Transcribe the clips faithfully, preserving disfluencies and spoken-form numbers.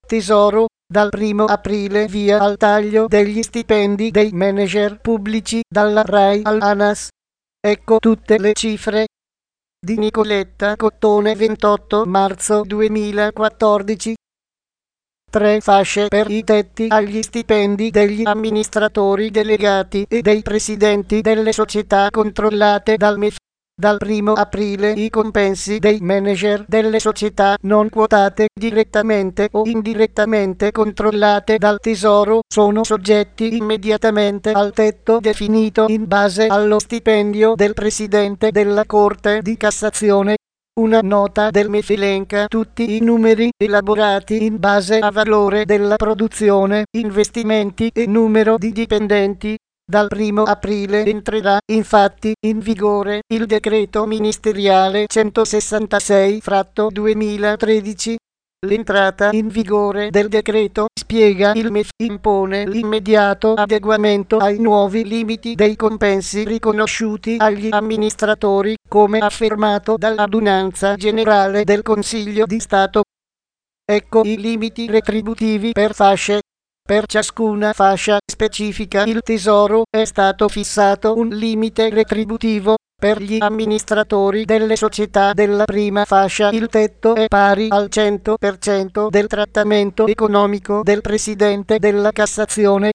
Tesoro, dal primo aprile via al taglio degli stipendi dei manager pubblici dalla RAI all'ANAS. Ecco tutte le cifre. Di Nicoletta Cottone, ventotto marzo duemilaquattordici. Tre fasce per i tetti agli stipendi degli amministratori delegati e dei presidenti delle società controllate dal M E F. Dal primo aprile i compensi dei manager delle società non quotate direttamente o indirettamente controllate dal Tesoro sono soggetti immediatamente al tetto definito in base allo stipendio del Presidente della Corte di Cassazione. Una nota del M E F elenca tutti i numeri elaborati in base a valore della produzione, investimenti e numero di dipendenti. Dal primo aprile entrerà infatti in vigore il decreto ministeriale centosessantasei duemilatredici. L'entrata in vigore del decreto, spiega il M E F, impone l'immediato adeguamento ai nuovi limiti dei compensi riconosciuti agli amministratori, come affermato dall'Adunanza Generale del Consiglio di Stato. Ecco i limiti retributivi per fasce. Per ciascuna fascia specifica il Tesoro è stato fissato un limite retributivo. Per gli amministratori delle società della prima fascia il tetto è pari al cento per cento del trattamento economico del Presidente della Cassazione,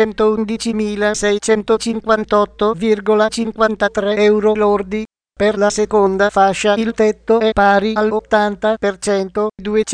trecentoundicimilaseicentocinquantotto virgola cinquantatré euro lordi. Per la seconda fascia il tetto è pari all'ottanta per cento,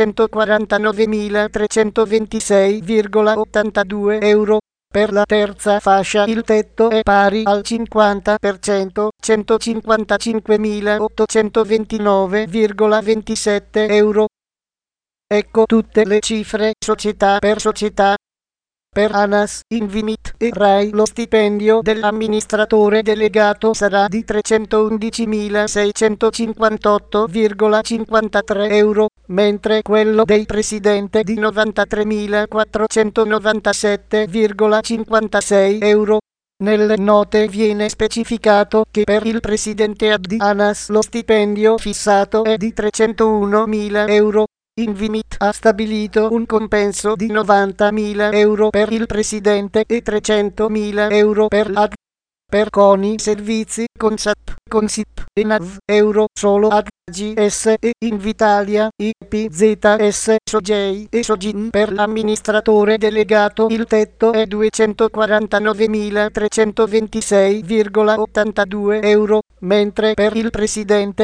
duecentoquarantanovemilatrecentoventisei virgola ottantadue euro. Per la terza fascia il tetto è pari al cinquanta per cento, centocinquantacinquemilaottocentoventinove virgola ventisette euro. Ecco tutte le cifre società per società. Per ANAS, Invimit e RAI lo stipendio dell'amministratore delegato sarà di trecentoundicimilaseicentocinquantotto virgola cinquantatré euro, mentre quello del presidente di novantatremilaquattrocentonovantasette virgola cinquantasei euro. Nelle note viene specificato che per il presidente di ANAS lo stipendio fissato è di trecentounomila euro. Invimit ha stabilito un compenso di novantamila euro per il presidente e trecentomila euro per l'A D. Per CONI Servizi, Consap, Consip e NAV euro solo A G S e Invitalia, I P Z S, Sogei e Sogin. Per l'amministratore delegato il tetto è duecentoquarantanovemilatrecentoventisei virgola ottantadue euro, mentre per il presidente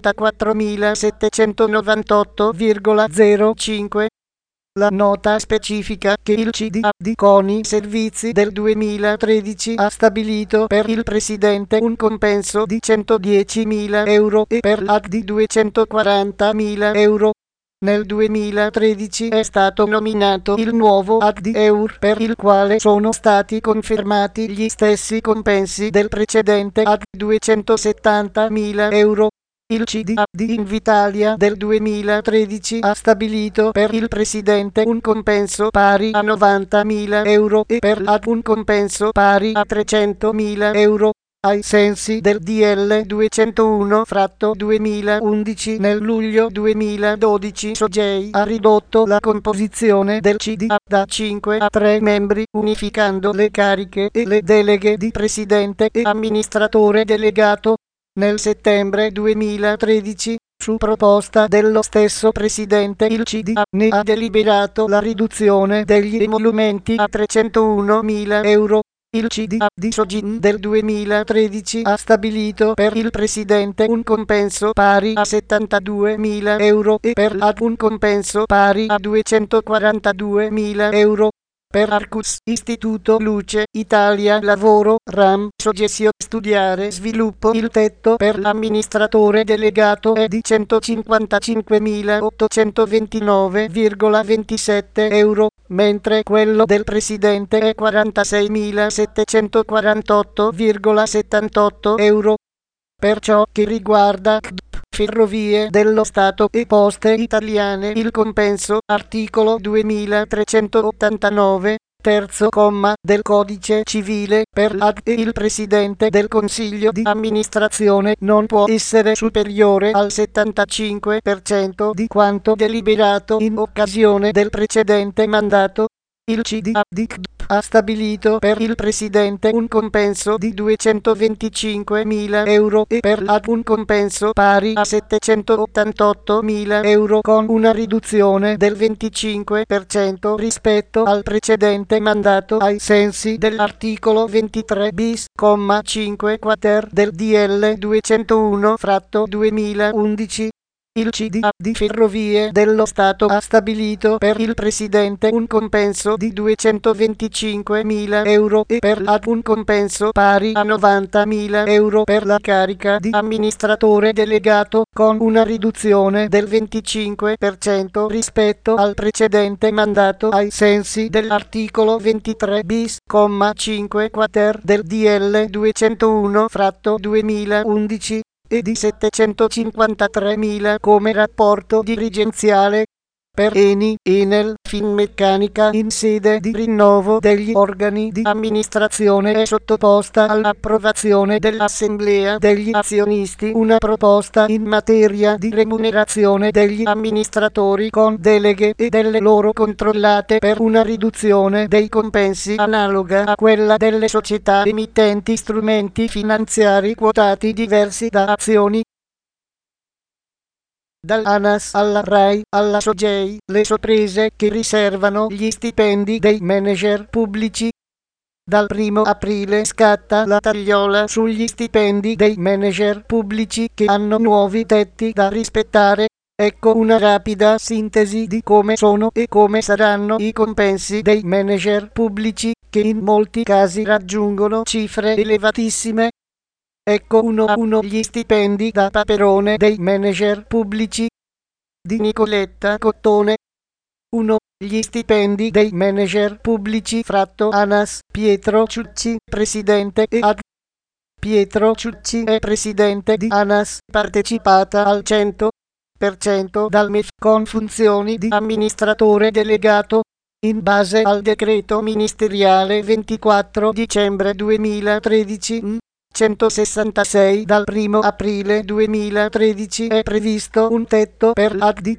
settantaquattromilasettecentonovantotto virgola zero cinque. La nota specifica che il C D A di CONI Servizi del duemilatredici ha stabilito per il presidente un compenso di centodiecimila euro e per l'A D di duecentoquarantamila euro. Nel duemilatredici è stato nominato il nuovo A D di E U R, per il quale sono stati confermati gli stessi compensi del precedente A D, duecentosettantamila euro. Il C D A di Invitalia del duemilatredici ha stabilito per il presidente un compenso pari a novantamila euro e per l'A D un compenso pari a trecentomila euro. Ai sensi del D L duecentouno duemilaundici, nel luglio duemiladodici Sogei ha ridotto la composizione del C D A da cinque a tre membri, unificando le cariche e le deleghe di presidente e amministratore delegato. Nel settembre duemilatredici, su proposta dello stesso presidente, il C D A ne ha deliberato la riduzione degli emolumenti a trecentounomila euro. Il C D A di Sogin del duemilatredici ha stabilito per il presidente un compenso pari a settantaduemila euro e per l'A D un compenso pari a duecentoquarantaduemila euro. Per Arcus, Istituto Luce Italia Lavoro, RAM, Soggesio Studiare Sviluppo, il tetto per l'amministratore delegato è di centocinquantacinquemilaottocentoventinove virgola ventisette euro, mentre quello del presidente è quarantaseimilasettecentoquarantotto virgola settantotto euro. Per ciò che riguarda C D P, Ferrovie dello Stato e Poste Italiane, il compenso, articolo duemilatrecentottantanove, terzo comma del Codice Civile per l'A D e il Presidente del Consiglio di amministrazione non può essere superiore al settantacinque per cento di quanto deliberato in occasione del precedente mandato. Il C D A D I C D P ha stabilito per il Presidente un compenso di duecentoventicinquemila euro e per l'A D un compenso pari a settecentottantottomila euro con una riduzione del venticinque per cento rispetto al precedente mandato ai sensi dell'articolo ventitré bis, comma cinque quater del D L duecentouno duemilaundici. Il C D A di Ferrovie dello Stato ha stabilito per il Presidente un compenso di duecentoventicinquemila euro e per l'A D un compenso pari a novantamila euro per la carica di amministratore delegato, con una riduzione del venticinque per cento rispetto al precedente mandato ai sensi dell'articolo ventitré bis, comma cinque quater del D L duecentouno duemilaundici. E di settecentocinquantatremila come rapporto dirigenziale. Per Eni, Enel, Finmeccanica in sede di rinnovo degli organi di amministrazione è sottoposta all'approvazione dell'Assemblea degli azionisti una proposta in materia di remunerazione degli amministratori con deleghe e delle loro controllate per una riduzione dei compensi analoga a quella delle società emittenti strumenti finanziari quotati diversi da azioni. Dall'ANAS alla RAI alla SOGEI, le sorprese che riservano gli stipendi dei manager pubblici. Dal primo aprile scatta la tagliola sugli stipendi dei manager pubblici che hanno nuovi tetti da rispettare. Ecco una rapida sintesi di come sono e come saranno i compensi dei manager pubblici, che in molti casi raggiungono cifre elevatissime. Ecco uno a uno gli stipendi da Paperone dei manager pubblici. Di Nicoletta Cottone. uno. Gli stipendi dei manager pubblici fratto ANAS, Pietro Ciucci, presidente e A D. Pietro Ciucci è presidente di ANAS, partecipata al cento per cento dal M E F con funzioni di amministratore delegato. In base al decreto ministeriale ventiquattro dicembre duemilatredici n. centosessantasei dal primo aprile duemilatredici è previsto un tetto per l'A D di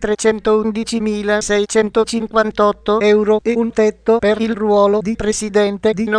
trecentoundicimilaseicentocinquantotto euro e un tetto per il ruolo di presidente di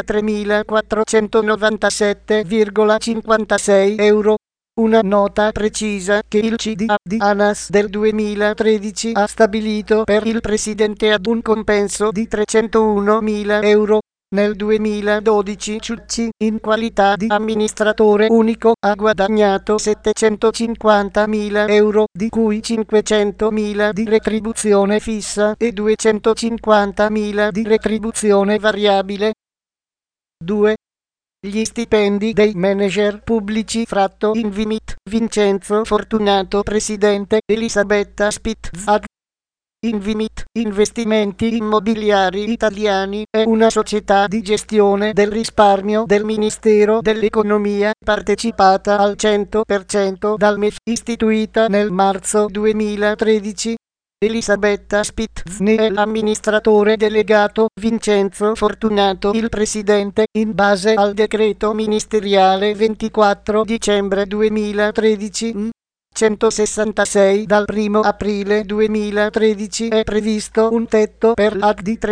novantatremilaquattrocentonovantasette virgola cinquantasei euro. Una nota precisa che il C D A di ANAS del duemilatredici ha stabilito per il presidente ad un compenso di trecentounomila euro. Nel duemiladodici Ciucci, in qualità di amministratore unico, ha guadagnato settecentocinquantamila euro, di cui cinquecentomila di retribuzione fissa e duecentocinquantamila di retribuzione variabile. due. Gli stipendi dei manager pubblici fratto Invimit, Vincenzo Fortunato presidente, Elisabetta Spitz A D. Invimit, Investimenti Immobiliari Italiani, è una società di gestione del risparmio del Ministero dell'Economia, partecipata al cento per cento dal M E F, istituita nel marzo duemilatredici. Elisabetta Spitz ne è l'amministratore delegato, Vincenzo Fortunato il presidente, in base al decreto ministeriale ventiquattro dicembre duemilatredici n. centosessantasei dal primo aprile duemilatredici è previsto un tetto per l'A D di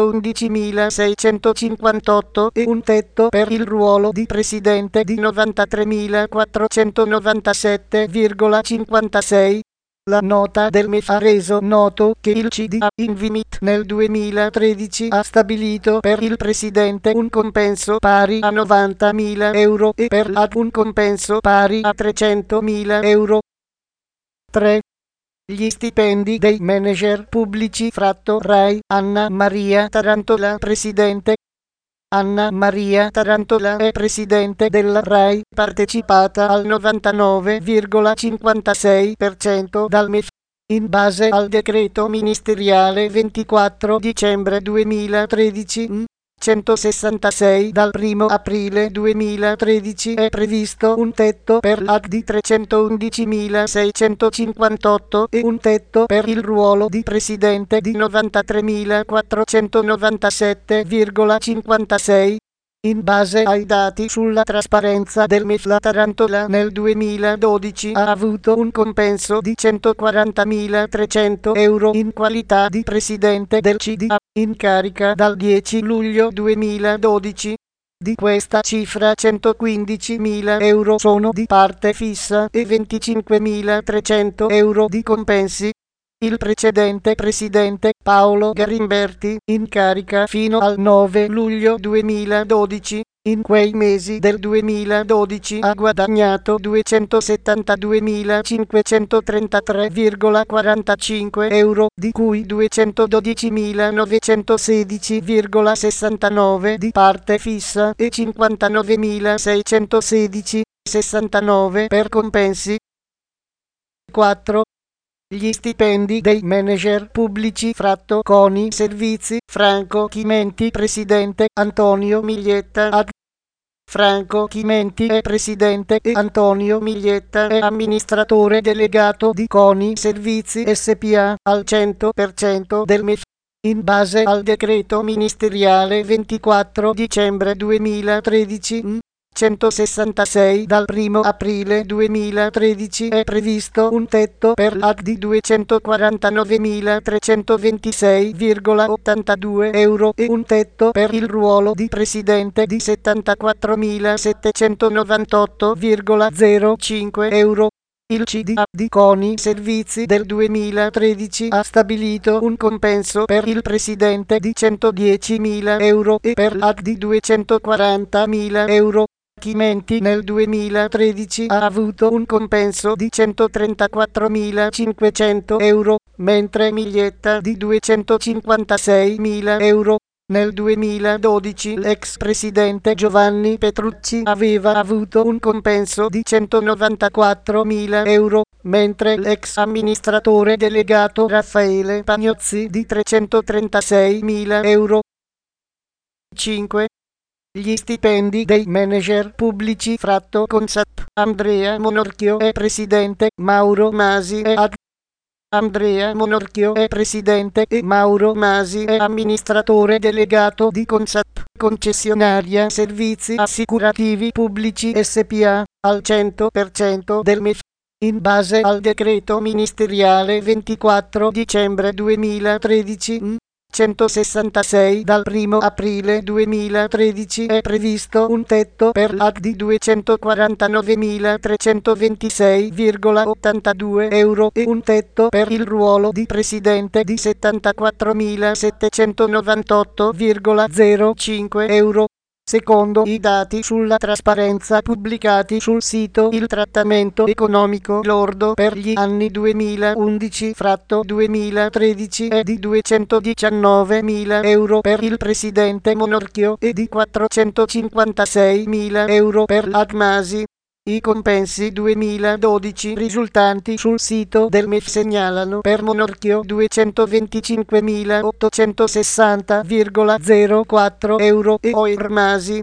trecentoundicimilaseicentocinquantotto e un tetto per il ruolo di presidente di novantatremilaquattrocentonovantasette virgola cinquantasei. La nota del M E F ha reso noto che il C D A Invimit nel duemilatredici ha stabilito per il presidente un compenso pari a novantamila euro e per l'A D un compenso pari a trecentomila euro. tre. Gli stipendi dei manager pubblici fratto RAI, Anna Maria Tarantola presidente. Anna Maria Tarantola è presidente della RAI, partecipata al novantanove virgola cinquantasei per cento dal M E F, in base al decreto ministeriale ventiquattro dicembre duemilatredici n. trecentosessantasei. Dal primo aprile duemilatredici è previsto un tetto per l'A D di trecentoundicimilaseicentocinquantotto e un tetto per il ruolo di presidente di novantatremilaquattrocentonovantasette virgola cinquantasei. In base ai dati sulla trasparenza del M I F, la Tarantola nel duemiladodici ha avuto un compenso di centoquarantamila trecento euro in qualità di presidente del C D A, in carica dal dieci luglio duemiladodici. Di questa cifra centoquindicimila euro sono di parte fissa e venticinquemilatrecento euro di compensi. Il precedente presidente, Paolo Garimberti, in carica fino al nove luglio duemiladodici, in quei mesi del duemiladodici ha guadagnato duecentosettantaduemilacinquecentotrentatré virgola quarantacinque euro, di cui duecentododicimilanovecentosedici virgola sessantanove di parte fissa e cinquantanovemilaseicentosedici virgola sessantanove per compensi. quattro. Gli stipendi dei manager pubblici fratto CONI Servizi: Franco Chimenti presidente, Antonio Miglietta A D. Franco Chimenti è presidente e Antonio Miglietta è amministratore delegato di CONI Servizi S P A al cento per cento del M E F. In base al decreto ministeriale ventiquattro dicembre duemilatredici n. centosessantasei, dal primo aprile duemilatredici è previsto un tetto per l'A D di duecentoquarantanovemilatrecentoventisei virgola ottantadue euro e un tetto per il ruolo di presidente di settantaquattromilasettecentonovantotto virgola zero cinque euro. Il C D A di CONI Servizi del duemilatredici ha stabilito un compenso per il presidente di centodiecimila euro e per l'A D di duecentoquarantamila euro. Chimenti nel duemilatredici ha avuto un compenso di centotrentaquattromilacinquecento euro, mentre Miglietta di duecentocinquantaseimila euro. Nel duemiladodici l'ex presidente Giovanni Petrucci aveva avuto un compenso di centonovantaquattromila euro, mentre l'ex amministratore delegato Raffaele Pagnozzi di trecentotrentasei euro. cinque. Gli stipendi dei manager pubblici fratto Consap: Andrea Monorchio è presidente, Mauro Masi è A D. Andrea Monorchio è presidente e Mauro Masi è amministratore delegato di Consap, concessionaria servizi assicurativi pubblici S P A, al cento per cento del M E F. In base al decreto ministeriale ventiquattro dicembre duemilatredici n. centosessantasei, dal primo aprile duemilatredici è previsto un tetto per l'A D di duecentoquarantanovemilatrecentoventisei virgola ottantadue euro e un tetto per il ruolo di presidente di settantaquattromilasettecentonovantotto virgola zero cinque euro. Secondo i dati sulla trasparenza pubblicati sul sito, il trattamento economico lordo per gli anni duemilaundici fratto duemilatredici è di duecentodiciannovemila euro per il presidente Monorchio e di quattrocentocinquantaseimila euro per l'A D Masi. I compensi duemiladodici risultanti sul sito del M E F segnalano per Monorchio duecentoventicinquemilaottocentosessanta virgola zero quattro euro e Oir Masi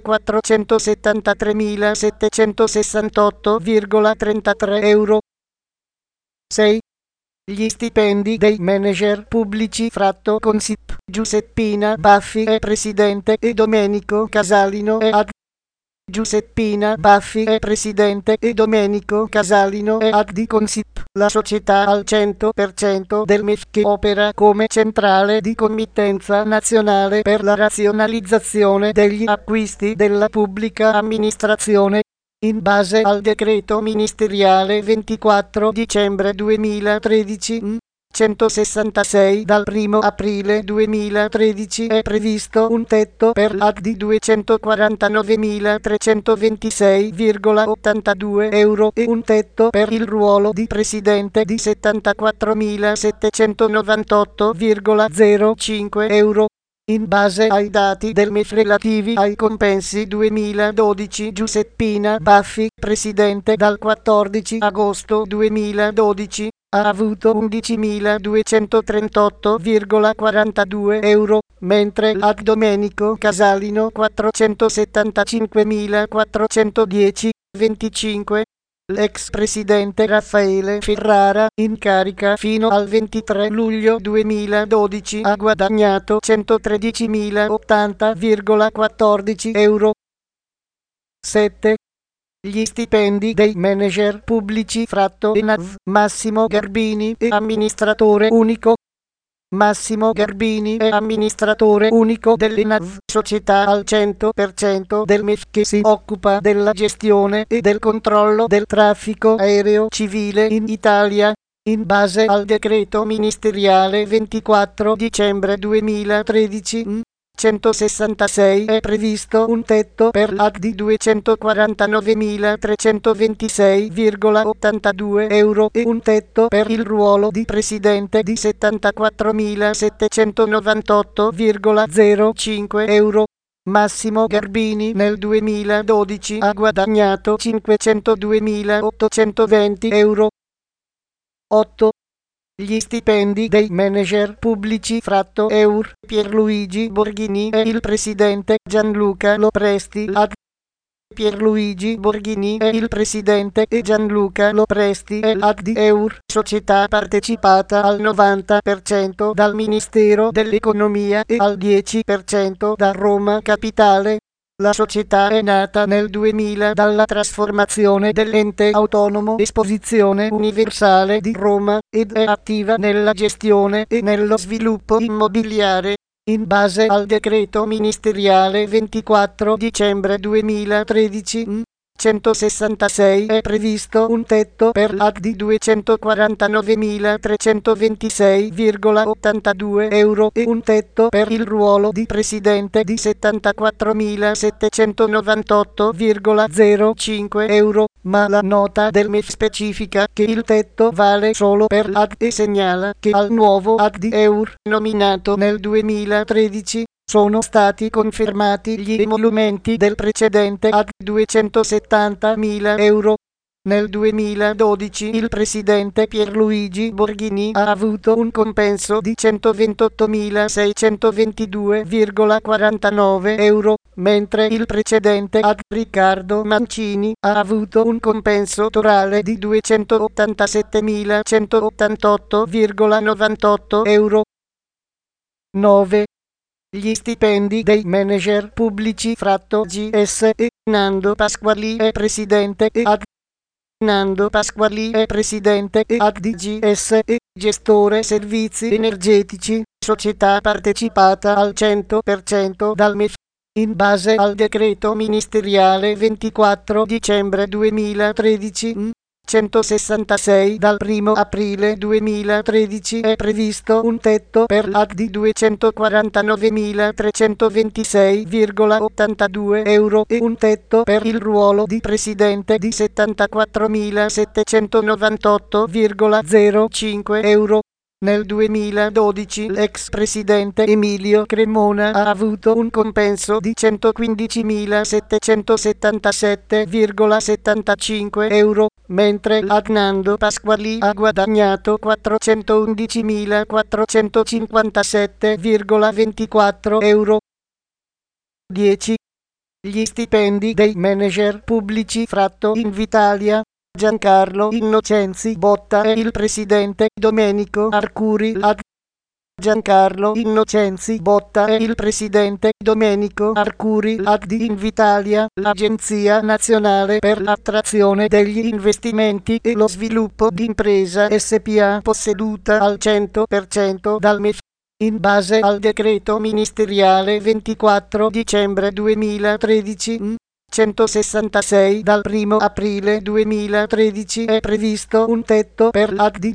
quattrocentosettantatremilasettecentosessantotto virgola trentatré euro. sei. Gli stipendi dei manager pubblici fratto Consip: Giuseppina Baffi è presidente e Domenico Casalino è A D. Giuseppina Baffi è presidente e Domenico Casalino è A D di Consip, la società al cento per cento del M E F che opera come centrale di committenza nazionale per la razionalizzazione degli acquisti della pubblica amministrazione. In base al decreto ministeriale ventiquattro dicembre duemilatredici n. centosessantasei, dal primo aprile duemilatredici è previsto un tetto per l'A D di duecentoquarantanovemilatrecentoventisei virgola ottantadue euro e un tetto per il ruolo di presidente di settantaquattromilasettecentonovantotto virgola zero cinque euro. In base ai dati del M E F relativi ai compensi duemiladodici, Giuseppina Baffi, presidente dal quattordici agosto duemiladodici, ha avuto undicimiladuecentotrentotto virgola quarantadue euro, mentre ad Domenico Casalino quattrocentosettantacinquemilaquattrocentodieci virgola venticinque. L'ex presidente Raffaele Ferrara, in carica fino al ventitré luglio duemiladodici, ha guadagnato centotredicimilaottanta virgola quattordici euro. sette. Gli stipendi dei manager pubblici fratto E N A V. Massimo Garbini è amministratore unico. Massimo Garbini è amministratore unico dell'E N A V, società al cento per cento del M E F che si occupa della gestione e del controllo del traffico aereo civile in Italia. In base al decreto ministeriale ventiquattro dicembre duemilatredici n. centosessantasei è previsto un tetto per l'A D di duecentoquarantanovemilatrecentoventisei virgola ottantadue euro e un tetto per il ruolo di presidente di settantaquattromilasettecentonovantotto virgola zero cinque euro. Massimo Garbini nel duemiladodici ha guadagnato cinquecentoduemilaottocentoventi euro. otto. Gli stipendi dei manager pubblici fratto E U R. Pierluigi Borghini è il presidente, Gianluca Lopresti A D. Pierluigi Borghini è il presidente e Gianluca Lopresti è l'A D di E U R, società partecipata al novanta per cento dal Ministero dell'Economia e al dieci per cento da Roma Capitale. La società è nata nel duemila dalla trasformazione dell'ente autonomo Esposizione Universale di Roma ed è attiva nella gestione e nello sviluppo immobiliare. In base al decreto ministeriale ventiquattro dicembre duemilatredici n. centosessantasei è previsto un tetto per l'A D di duecentoquarantanovemilatrecentoventisei virgola ottantadue euro e un tetto per il ruolo di presidente di settantaquattromilasettecentonovantotto virgola zero cinque euro, ma la nota del M E F specifica che il tetto vale solo per l'A D e segnala che al nuovo A D di E U R, nominato nel duemilatredici, sono stati confermati gli emolumenti del precedente A D duecentosettantamila euro. Nel duemiladodici il presidente Pierluigi Borghini ha avuto un compenso di centoventottomilaseicentoventidue virgola quarantanove euro, mentre il precedente A D Riccardo Mancini ha avuto un compenso totale di duecentottantasettemilacentottantotto virgola novantotto euro. nove. Gli stipendi dei manager pubblici fratto G S E. Nando Pasquali è presidente e A D. Nando Pasquali è presidente e A D di G S E, gestore servizi energetici, società partecipata al cento per cento dal M E F. In base al decreto ministeriale ventiquattro dicembre duemilatredici n. centosessantasei dal primo aprile duemilatredici è previsto un tetto per l'A D di duecentoquarantanovemilatrecentoventisei virgola ottantadue euro e un tetto per il ruolo di presidente di settantaquattromilasettecentonovantotto virgola zero cinque euro. Nel duemiladodici l'ex presidente Emilio Cremona ha avuto un compenso di centoquindicimilasettecentosettantasette virgola settantacinque euro, mentre l'A D Nando Pasquali ha guadagnato quattrocentoundicimilaquattrocentocinquantasette virgola ventiquattro euro. dieci. Gli stipendi dei manager pubblici fratto Invitalia. Giancarlo Innocenzi Botta è il presidente, Domenico Arcuri A D. Giancarlo Innocenzi Botta è il presidente, Domenico Arcuri A D di Invitalia, l'Agenzia Nazionale per l'Attrazione degli Investimenti e lo Sviluppo d'Impresa S P A posseduta al cento per cento dal M E F. In base al decreto ministeriale ventiquattro dicembre duemilatredici n. centosessantasei dal primo aprile duemilatredici è previsto un tetto per l'A D di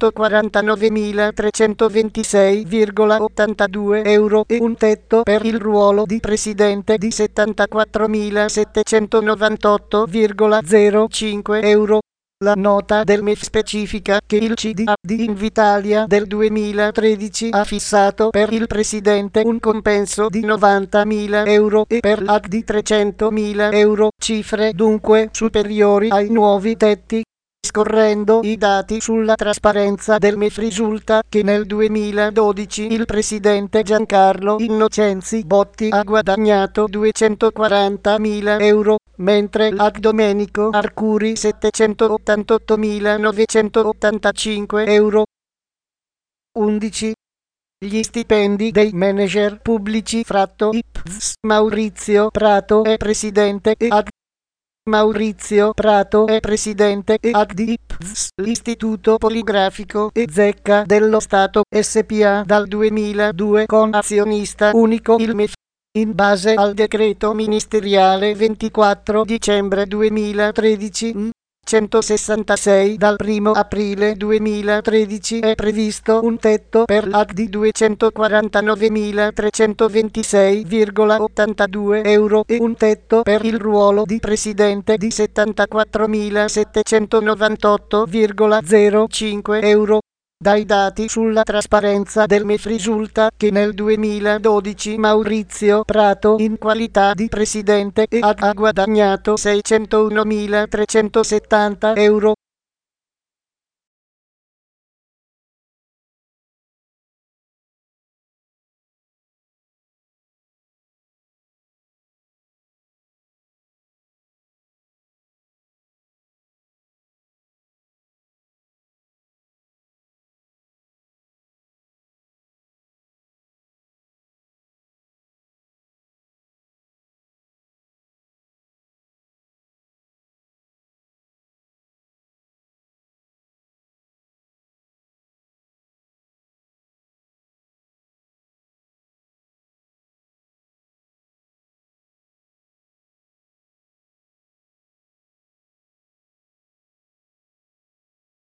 duecentoquarantanovemilatrecentoventisei virgola ottantadue euro e un tetto per il ruolo di presidente di settantaquattromilasettecentonovantotto virgola zero cinque euro. La nota del M E F specifica che il C D A di Invitalia del duemilatredici ha fissato per il presidente un compenso di novantamila euro e per l'A D di trecentomila euro, cifre dunque superiori ai nuovi tetti. Scorrendo i dati sulla trasparenza del M E F risulta che nel duemiladodici il presidente Giancarlo Innocenzi Botti ha guadagnato duecentoquarantamila euro, mentre l'A D Domenico Arcuri settecentottantottomilanovecentottantacinque euro. undici. Gli stipendi dei manager pubblici fratto I P Z S. Maurizio Prato è presidente e A D. Maurizio Prato è presidente e A D di I P Z S, l'Istituto Poligrafico e Zecca dello Stato S P A dal duemiladue con azionista unico il M E F. In base al decreto ministeriale ventiquattro dicembre duemilatredici n. centosessantasei dal primo aprile duemilatredici è previsto un tetto per l'A D di duecentoquarantanovemilatrecentoventisei virgola ottantadue euro e un tetto per il ruolo di presidente di settantaquattromilasettecentonovantotto virgola zero cinque euro. Dai dati sulla trasparenza del M E F risulta che nel duemiladodici Maurizio Prato in qualità di presidente e A D ha guadagnato seicentounomilatrecentosettanta euro,